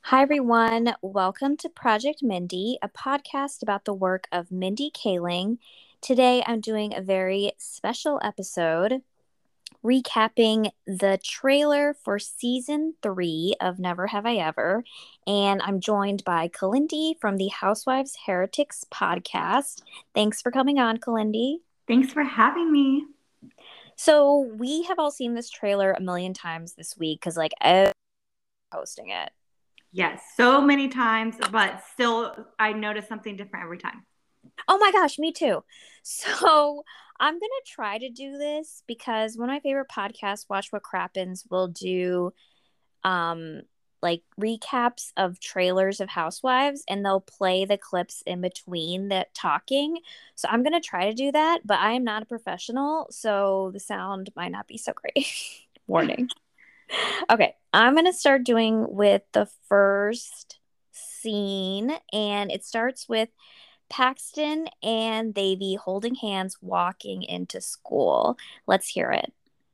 Hi, everyone. Welcome to Project Mindy, a podcast about the work of Mindy Kaling. Today, I'm doing a very special episode recapping the trailer for season 3 of Never Have I Ever. And I'm joined by Kalindi from the Housewives Heretics podcast. Thanks for coming on, Kalindi. Thanks for having me. So, we have all seen this trailer a million times this week because, everyone's posting it. Yes, so many times, but still, I notice something different every time. Oh my gosh, me too. So I'm going to try to do this because one of my favorite podcasts, Watch What Crappens, will do recaps of trailers of Housewives and they'll play the clips in between the talking. So I'm going to try to do that, but I am not a professional, so the sound might not be so great. Warning. Okay, I'm going to start doing with the first scene, and it starts with Paxton and Davy holding hands walking into school. Let's hear it.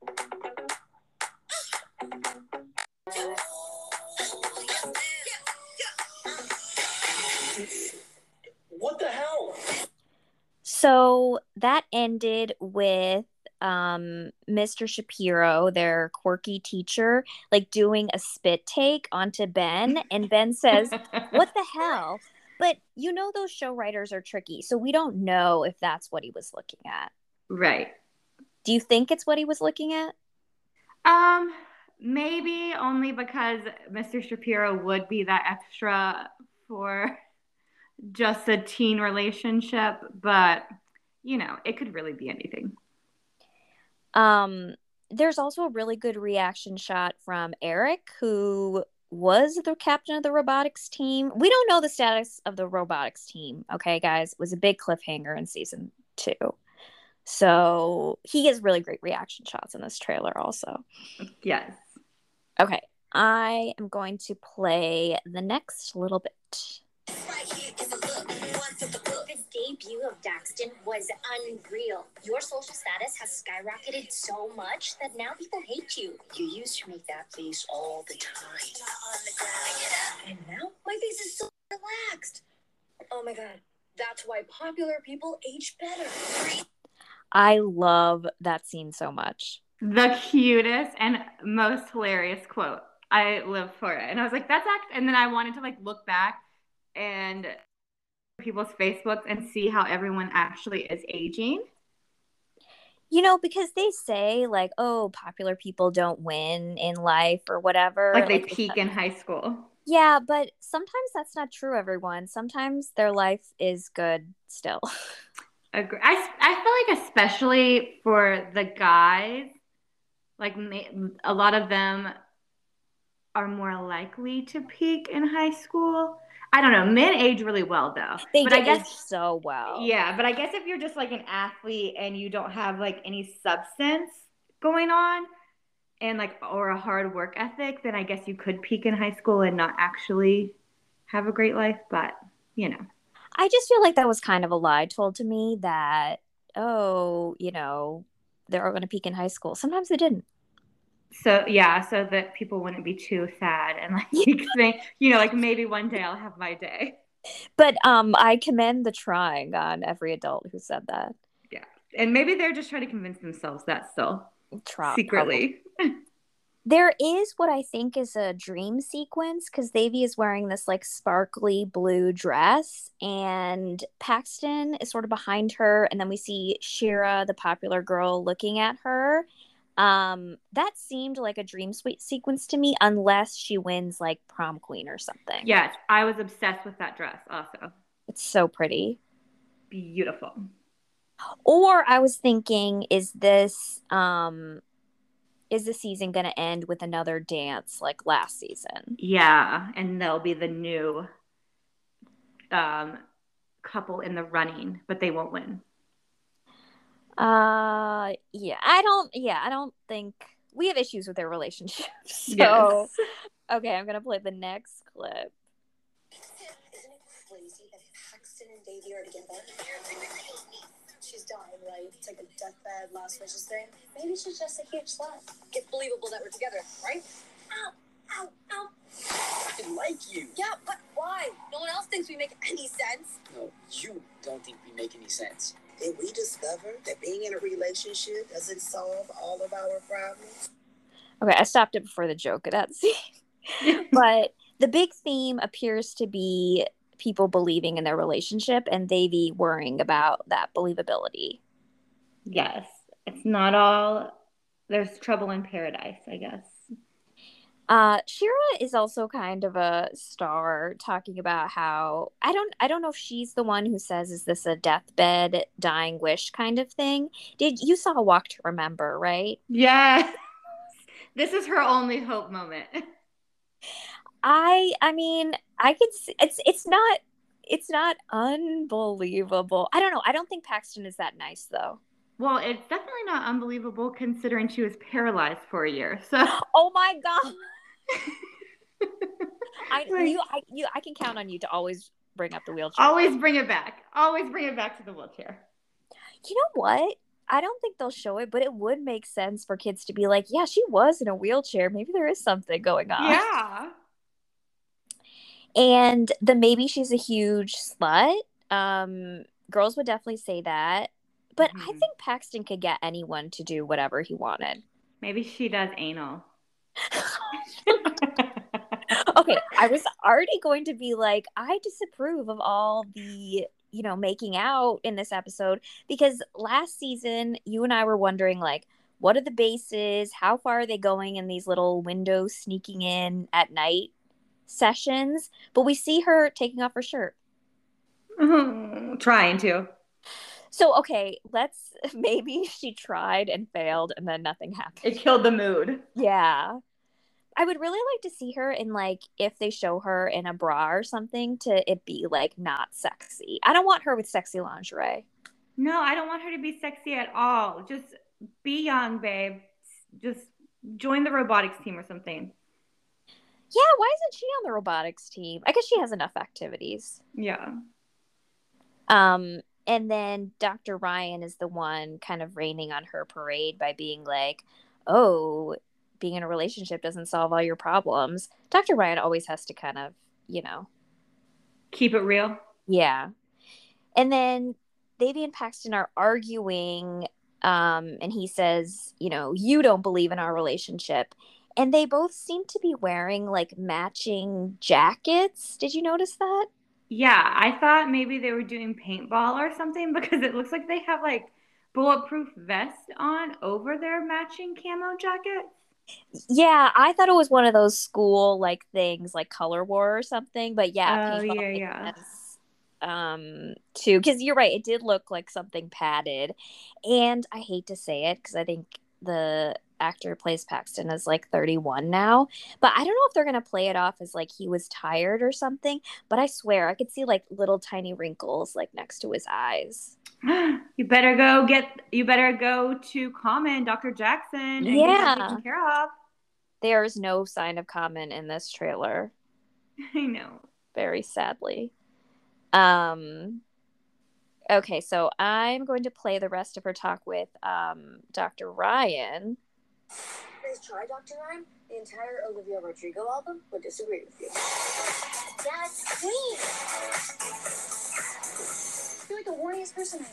What the hell? So that ended with Mr. Shapiro, their quirky teacher, doing a spit take onto Ben, and Ben says, "What the hell?" But those show writers are tricky, so we don't know if that's what he was looking at. Right. Do you think it's what he was looking at? Maybe only because Mr. Shapiro would be that extra for just a teen relationship, but it could really be anything. There's also a really good reaction shot from Eric, who was the captain of the robotics team. We don't know the status of the robotics team, okay, guys? It was a big cliffhanger in season 2. So he has really great reaction shots in this trailer also. Yes. Okay, I am going to play the next little bit. This debut of Daxton was unreal. Your social status has skyrocketed so much that now people hate you. You used to make that face all the time. And now my face is so relaxed. Oh my god, that's why popular people age better. I love that scene so much. The cutest and most hilarious quote. I live for it. And I was like, that's actually, and then I wanted to look back and people's Facebooks and see how everyone actually is aging. Because they say oh, popular people don't win in life or whatever. They peak in high school. Yeah, but sometimes that's not true, everyone. Sometimes their life is good still. Agree. I feel like especially for the guys, a lot of them are more likely to peak in high school. I don't know. Men age really well though. They age so well. Yeah, but I guess if you're just an athlete and you don't have any substance going on and or a hard work ethic, then I guess you could peak in high school and not actually have a great life. But I just feel like that was kind of a lie told to me that, they're all going to peak in high school. Sometimes they didn't. So yeah, so that people wouldn't be too sad and think, maybe one day I'll have my day. But I commend the trying on every adult who said that. Yeah, and maybe they're just trying to convince themselves that still secretly. There is what I think is a dream sequence because Davy is wearing this sparkly blue dress and Paxton is sort of behind her, and then we see Shira, the popular girl, looking at her. That seemed like a dream sequence to me, unless she wins prom queen or something. Yes, I was obsessed with that dress also. It's so pretty. Beautiful. Or I was thinking, is the season going to end with another dance like last season? Yeah, and they'll be the new couple in the running, but they won't win. I don't think we have issues with their relationship. So, yes. Okay, I'm gonna play the next clip. Isn't it crazy that Paxton and Davy are together? She's dying, right? It's like a deathbed, last wishes thing. Maybe she's just a huge slut. It's believable that we're together, right? Ow, ow, ow. In my like you. Yeah, but why? No one else thinks we make any sense. No, you don't think we make any sense. Did we discover that being in a relationship doesn't solve all of our problems? Okay, I stopped it before the joke of that scene. But the big theme appears to be people believing in their relationship and Davy worrying about that believability. Yes. It's not all there's trouble in paradise, I guess. Shira is also kind of a star, talking about how I don't know if she's the one who says, is this a deathbed dying wish kind of thing? Did you saw Walk to Remember, right? Yes. This is her only hope moment. I mean, I could see, it's not unbelievable. I don't know. I don't think Paxton is that nice though. Well, it's definitely not unbelievable considering she was paralyzed for a year. So Oh my god. I like, I can count on you to always bring up the wheelchair. always bring it back. Always bring it back to the wheelchair. You know what? I don't think they'll show it, but it would make sense for kids to be like, yeah, she was in a wheelchair. Maybe there is something going on. Yeah. And the maybe she's a huge slut. Girls would definitely say that. But I think Paxton could get anyone to do whatever he wanted. Maybe she does anal. Okay, I was already going to be like, I disapprove of all the, making out in this episode, because last season you and I were wondering, like, what are the bases? How far are they going in these little windows sneaking in at night sessions? But we see her taking off her shirt. Trying to. So, okay, maybe she tried and failed and then nothing happened. It killed the mood. Yeah. I would really like to see her in, like, if they show her in a bra or something, to it be, like, not sexy. I don't want her with sexy lingerie. No, I don't want her to be sexy at all. Just be young, babe. Just join the robotics team or something. Yeah, why isn't she on the robotics team? I guess she has enough activities. Yeah. And then Dr. Ryan is the one kind of raining on her parade by being like, oh, being in a relationship doesn't solve all your problems. Dr. Ryan always has to kind of, keep it real. Yeah. And then Davy and Paxton are arguing, and he says, you don't believe in our relationship. And they both seem to be wearing, like, matching jackets. Did you notice that? Yeah, I thought maybe they were doing paintball or something, because it looks like they have, like, bulletproof vests on over their matching camo jackets. Yeah, I thought it was one of those school, like, things like Color War or something. But yeah, paintball makes sense, too, because you're right, it did look like something padded. And I hate to say it, because I think the actor who plays Paxton is like 31 now, but I don't know if they're gonna play it off as like he was tired or something. But I swear I could see, like, little tiny wrinkles, like, next to his eyes. You better go to Common, Dr. Jackson, and get that taken care of. There's no sign of Common in this trailer. I know. Very sadly. Okay, so I'm going to play the rest of her talk with Dr. Ryan. Please try, Dr. Ryan. The entire Olivia Rodrigo album would disagree with you. That's queen. You're like the horniest person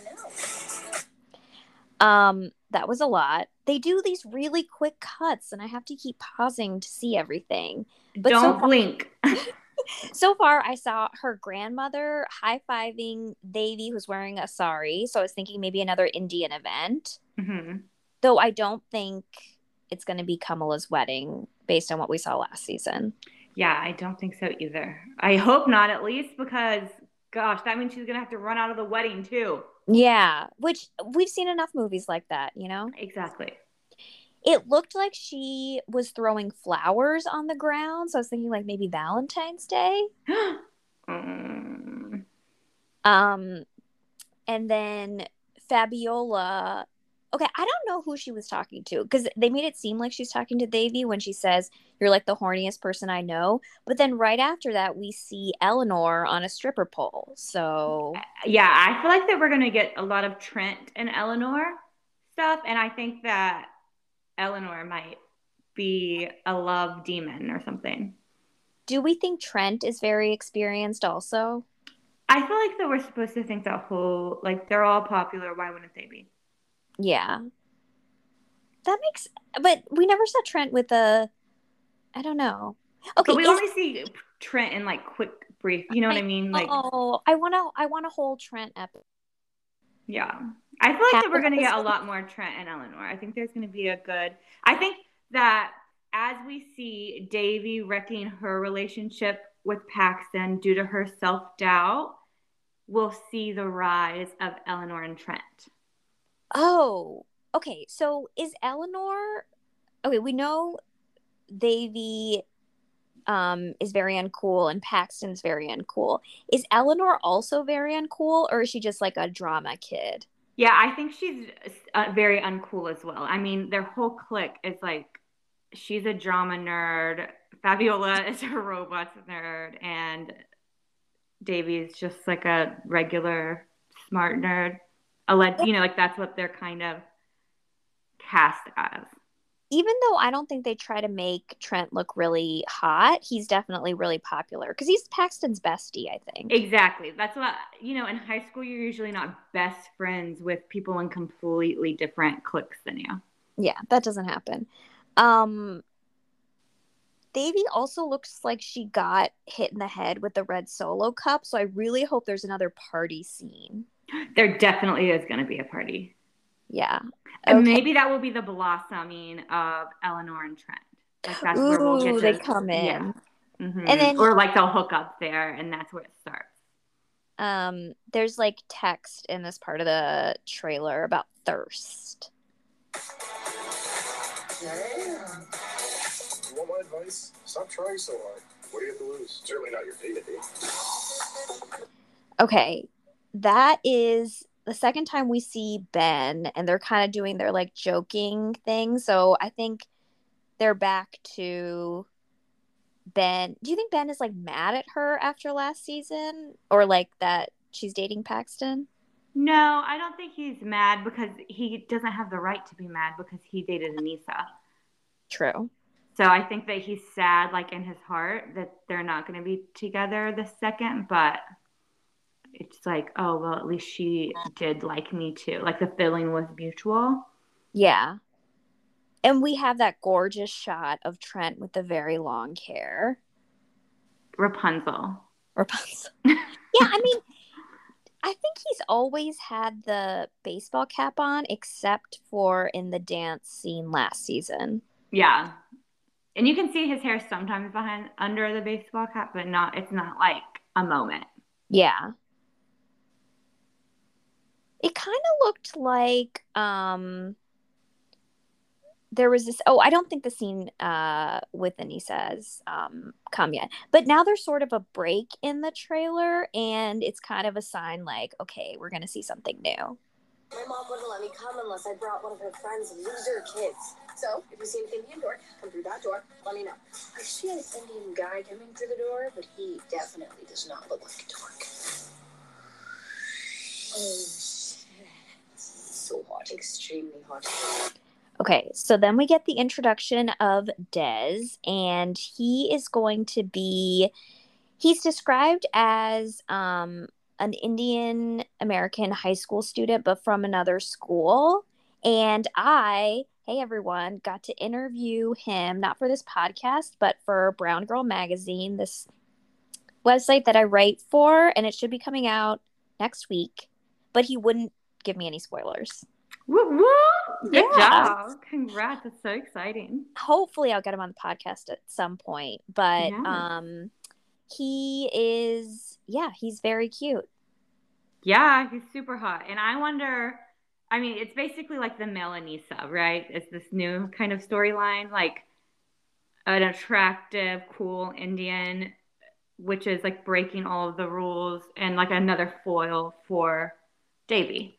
I know. That was a lot. They do these really quick cuts, and I have to keep pausing to see everything. But don't blink. So far, I saw her grandmother high-fiving Davy, who's wearing a sari. So I was thinking maybe another Indian event. Mm-hmm. Though I don't think it's going to be Kamala's wedding based on what we saw last season. Yeah, I don't think so either. I hope not, at least, because, gosh, that means she's going to have to run out of the wedding, too. Yeah, which we've seen enough movies like that, Exactly. It looked like she was throwing flowers on the ground, so I was thinking, like, maybe Valentine's Day. And then Fabiola. Okay, I don't know who she was talking to, because they made it seem like she's talking to Davy when she says, you're like the horniest person I know. But then right after that, we see Eleanor on a stripper pole. So yeah, I feel like that we're going to get a lot of Trent and Eleanor stuff. And I think that Eleanor might be a love demon or something. Do we think Trent is very experienced also? I feel like that we're supposed to think that like they're all popular. Why wouldn't they be? Yeah. But we never saw Trent with I don't know. Okay, But we only see Trent in like quick brief. You know what I mean? Like, I want a whole Trent episode. yeah. I feel like that we're going to get a lot more Trent and Eleanor. I think there's going to be I think that as we see Davy wrecking her relationship with Paxton due to her self-doubt, we'll see the rise of Eleanor and Trent. Oh, okay. So is Eleanor, okay, we know Davy is very uncool and Paxton's very uncool. Is Eleanor also very uncool, or is she just like a drama kid? Yeah, I think she's very uncool as well. I mean, their whole clique is like, she's a drama nerd, Fabiola is a robots nerd, and Davy's just like a regular smart nerd. Like that's what they're kind of cast as. Even though I don't think they try to make Trent look really hot, he's definitely really popular because he's Paxton's bestie, I think. Exactly. That's what, in high school, you're usually not best friends with people in completely different cliques than you. Yeah, that doesn't happen. Davy also looks like she got hit in the head with the red Solo cup, so I really hope there's another party scene. There definitely is going to be a party. Yeah. And maybe that will be the blossoming of Eleanor and Trent. Like that's where we'll get they come in. Yeah. Mm-hmm. And then, or like they'll hook up there and that's where it starts. There's like text in this part of the trailer about thirst. Yeah. You want my advice? Stop trying so hard. What do you have to lose? Certainly not your dignity. Okay. That is the second time we see Ben, and they're kind of doing their like joking thing. So I think they're back to Ben. Do you think Ben is like mad at her after last season, or like that she's dating Paxton? No, I don't think he's mad because he doesn't have the right to be mad because he dated Anissa. True. So I think that he's sad, like in his heart, that they're not going to be together this second, but it's like, oh, well, at least she did like me too. Like the feeling was mutual. Yeah. And we have that gorgeous shot of Trent with the very long hair. Rapunzel. Yeah, I mean, I think he's always had the baseball cap on, except for in the dance scene last season. Yeah. And you can see his hair sometimes under the baseball cap, but it's not like a moment. Yeah. It kind of looked like there was this. Oh, I don't think the scene with Anissa has come yet. But now there's sort of a break in the trailer, and it's kind of a sign like, okay, we're going to see something new. My mom wouldn't let me come unless I brought one of her friends and loser kids. So, if you see an Indian door, come through that door, let me know. I see an Indian guy coming through the door, but he definitely does not look like a dork. Oh, shit. So hot. Extremely hot. Okay, so then we get the introduction of Des, and he's described as an Indian American high school student, but from another school. And hey everyone, got to interview him, not for this podcast, but for Brown Girl Magazine, this website that I write for, and it should be coming out next week. But he wouldn't give me any spoilers. Woo woo! Good job. Congrats. It's so exciting. Hopefully I'll get him on the podcast at some point. But he's very cute. Yeah, he's super hot. And I wonder, I mean, it's basically like the male Anissa, right? It's this new kind of storyline, like an attractive, cool Indian, which is like breaking all of the rules and like another foil for Davy.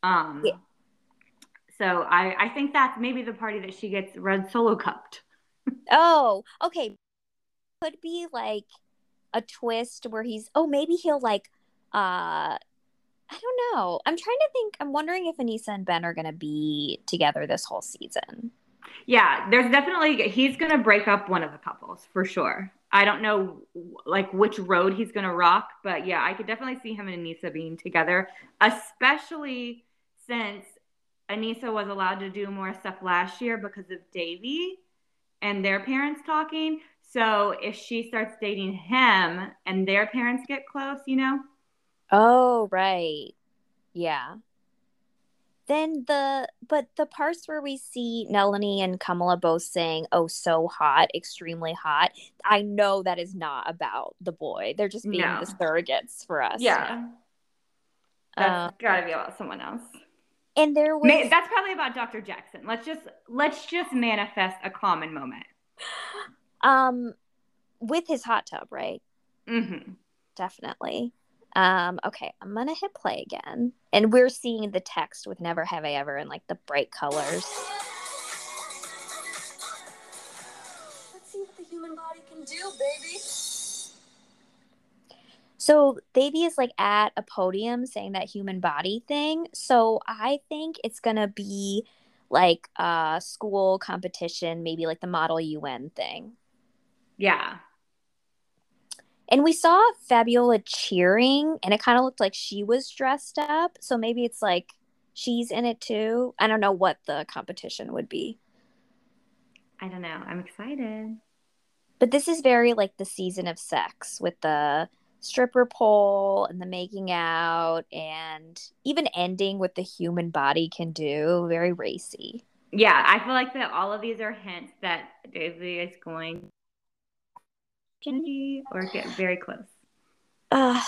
So I think that's maybe the party that she gets red Solo cupped. Oh, okay. Could be like a twist where maybe he'll like, I don't know. I'm trying to think. I'm wondering if Anissa and Ben are going to be together this whole season. Yeah, he's going to break up one of the couples for sure. I don't know like which road he's going to rock, but yeah, I could definitely see him and Anissa being together, especially since Anissa was allowed to do more stuff last year because of Davy and their parents talking. So if she starts dating him and their parents get close, you know? Oh, right. Yeah. Then the parts where we see Melanie and Kamala both saying, "Oh, so hot, extremely hot." I know that is not about the boy. They're just being the No. surrogates for us. Yeah. That's got to be about someone else. And there was That's probably about Dr. Jackson. Let's just manifest a common moment. with his hot tub, right? Mm-hmm. Definitely. Okay, I'm gonna hit play again. And we're seeing the text with "Never Have I Ever" in like the bright colors. Let's see what the human body can do, baby. So Davy is like at a podium saying that human body thing. So I think it's gonna be like a school competition, maybe like the Model UN thing. Yeah. And we saw Fabiola cheering, and it kind of looked like she was dressed up. So maybe it's like she's in it too. I don't know what the competition would be. I don't know. I'm excited. But this is very like the season of sex with the stripper pole and the making out, and even ending with the human body can do. Very racy. Yeah, I feel like that all of these are hints that Daisy is going to or get very close. Uh,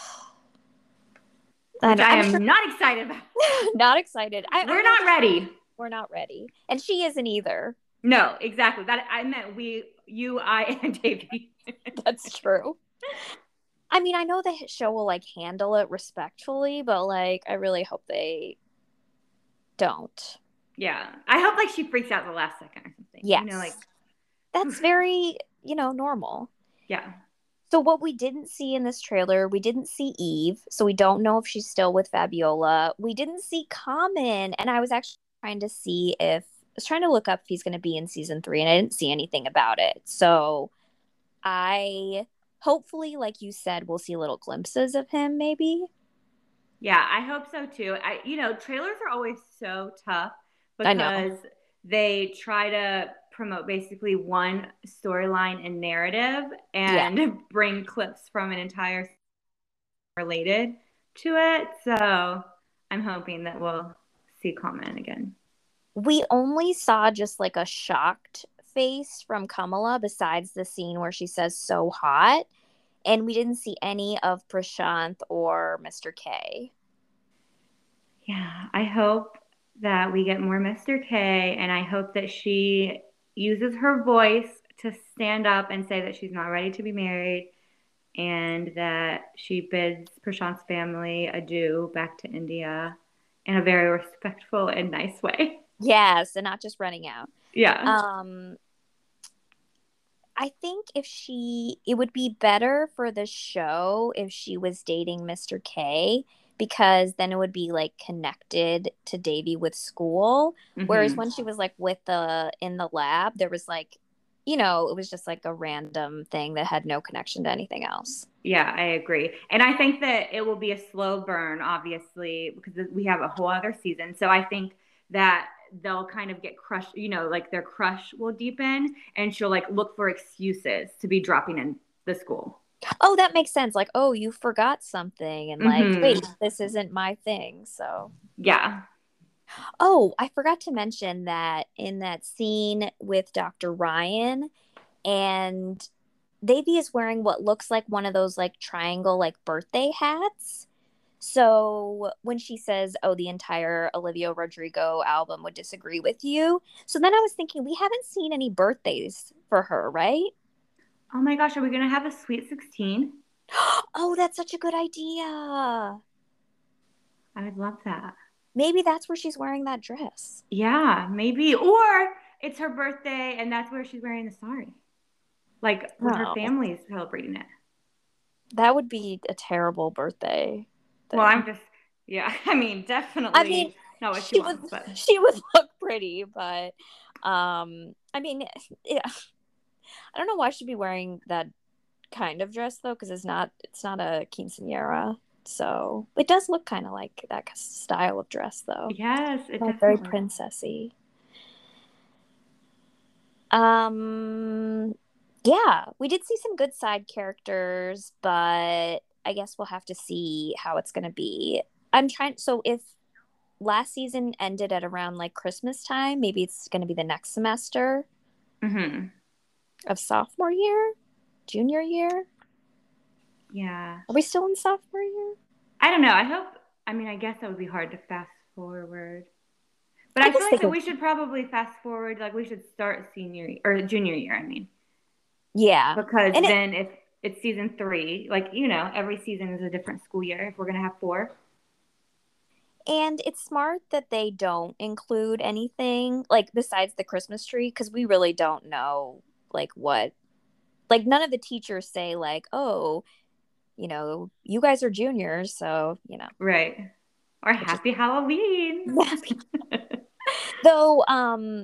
Which I am not excited about. Not excited. We're not ready. We're not ready. And she isn't either. No, exactly. That I meant you, I, and Davy. That's true. I mean, I know the show will like handle it respectfully, but like I really hope they don't. Yeah. I hope like she freaks out the last second or something. Yes. You know, like that's very, normal. Yeah. So what we didn't see in this trailer, we didn't see Eve, so we don't know if she's still with Fabiola. We didn't see Common, and I was actually trying to look up if he's going to be in season 3, and I didn't see anything about it. So I hopefully, like you said, we'll see little glimpses of him maybe. Yeah, I hope so too. Trailers are always so tough because they try to promote basically one storyline and narrative and bring clips from an entire related to it. So I'm hoping that we'll see Common again. We only saw just like a shocked face from Kamala besides the scene where she says "so hot," and we didn't see any of Prashanth or Mr. K. Yeah, I hope that we get more Mr. K, and I hope that she uses her voice to stand up and say that she's not ready to be married, and that she bids Prashanth's family adieu back to India in a very respectful and nice way. Yes, and not just running out. Yeah. I think it would be better for the show if she was dating Mr. K, because then it would be like connected to Davy with school. Mm-hmm. Whereas when she was like in the lab, there was like, it was just like a random thing that had no connection to anything else. Yeah, I agree. And I think that it will be a slow burn, obviously, because we have a whole other season. So I think that they'll kind of get crushed, like their crush will deepen, and she'll like look for excuses to be dropping in the school. Oh, that makes sense. Like, oh, you forgot something, and like, wait, this isn't my thing. So yeah. Oh, I forgot to mention that in that scene with Dr. Ryan, and Davy is wearing what looks like one of those like triangle like birthday hats. So when she says, "Oh, the entire Olivia Rodrigo album would disagree with you," so then I was thinking, we haven't seen any birthdays for her, right? Oh my gosh, are we gonna have a Sweet 16? Oh, that's such a good idea. I would love that. Maybe that's where she's wearing that dress. Yeah, maybe. Or it's her birthday and that's where she's wearing the sari. Like when her family's celebrating it. That would be a terrible birthday thing. Well, definitely not what she wants. She would look pretty, but yeah. I don't know why she'd be wearing that kind of dress though, because it's not a quinceañera. So it does look kind of like that style of dress though. Yes, it Like definitely. very princessy. Yeah, we did see some good side characters, but I guess we'll have to see how it's going to be. So if last season ended at around like Christmas time, maybe it's going to be the next semester of sophomore year, junior year. Yeah. Are we still in sophomore year? I don't know. I guess that would be hard to fast forward. But I feel like that we should probably fast forward, like we should start junior year, I mean. Yeah. Because then if it's season 3, like, every season is a different school year if we're going to have 4. And it's smart that they don't include anything, like, besides the Christmas tree, because we really don't know, like, what. Like, none of the teachers say, like, oh, you guys are juniors, so, Right. Or happy Halloween. Though,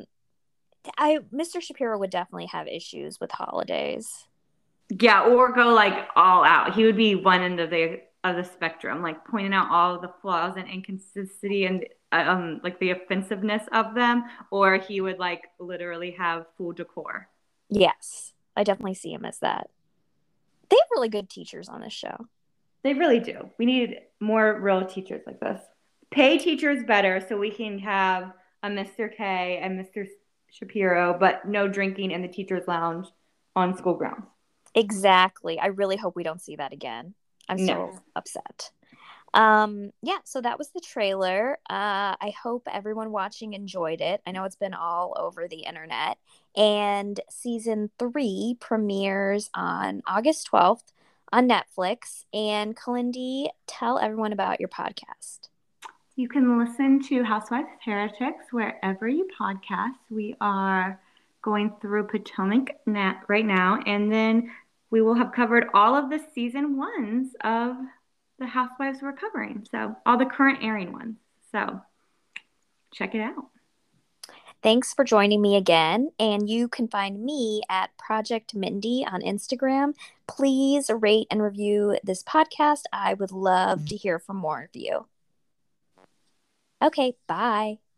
Mr. Shapiro would definitely have issues with holidays. Yeah, or go like all out. He would be one end of the spectrum, like pointing out all the flaws and inconsistency and like the offensiveness of them, or he would like literally have full decor. Yes, I definitely see him as that. They have really good teachers on this show. They really do. We need more real teachers like this. Pay teachers better so we can have a Mr. K and Mr. Shapiro, but no drinking in the teacher's lounge on school grounds. Exactly. I really hope we don't see that again. I'm so upset. Yeah, so that was the trailer. I hope everyone watching enjoyed it. I know it's been all over the internet. And season 3 premieres on August 12th on Netflix. And Kalindi, tell everyone about your podcast. You can listen to Housewives Heretics wherever you podcast. We are going through Potomac right now, and then we will have covered all of the season 1s of the Housewives we're covering. So all the current airing ones. So check it out. Thanks for joining me again. And you can find me at Project Mindy on Instagram. Please rate and review this podcast. I would love to hear from more of you. Okay, bye.